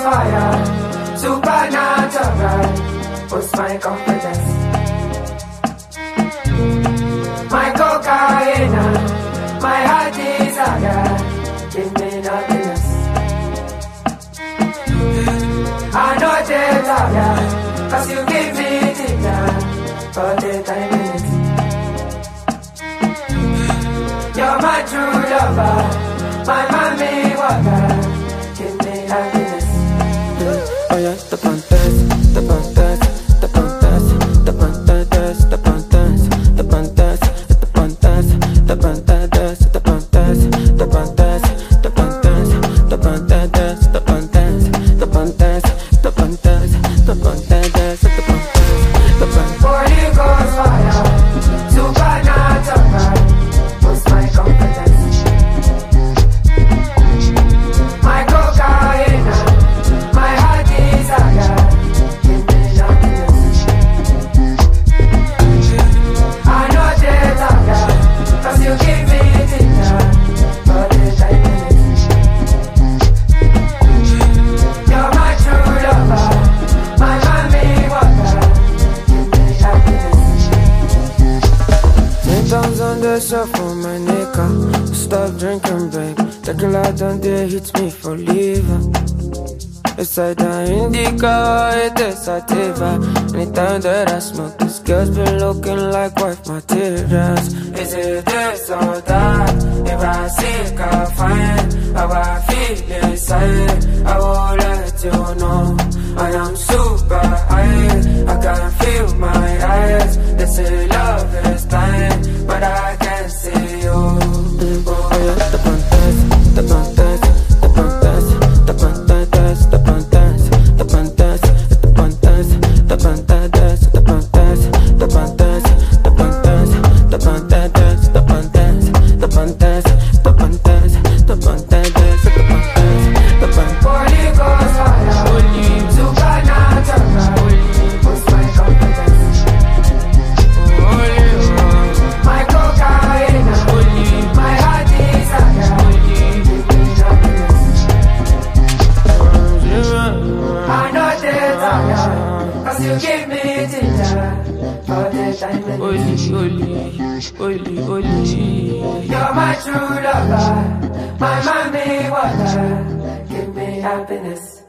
fire, supernatural, boost my confidence. My cocaine, my heart desire, give me happiness. I know they tired, cause you give me dinner for the time minutes. You're my true lover, my mommy water, give me happiness. Oh yeah, the pantas, the pantas, the pantas, the pantas, the pantas, the pantas, the pantas, the pantas, the pantas, the pantas, the pantas, the pantas, the pantas, the pantas, the pantas, the pantas, the pantas. Holy Ghost fire, supernatural, boost my confidence. My cocaine, my heart desire, give me happiness. I know they tired, cause you give me dinner for the time minutes. You're my true lover, my mommy water, give me happiness. 10 pounds on the shelf for my nigga. Stop drinking, babe. Tequila down there hits me for liver. It's like the indica, it is sativa. Anytime that I smoke, this girl's been looking like wife materials. Is it this or that? If I seek, I find how I feel inside. I will let you know I am super high. I can feel my eyes. They say love is blind, but I can see you. Oh yeah, the pantas, the pantas, the pantas, the pantas, the pantas, the pantas, the pantas, the pantas, the pantas, the pantas, the pantas, the pantas, the pantas, the pantas, the pantas, the pantas, the pantas. Holy Ghost fire, supernatural, boost my confidence. My cocaine, my heart desire, give me happiness. I know they tired, cause you give me dinner for the time minutes. You're my true lover, my mommy water, give me happiness.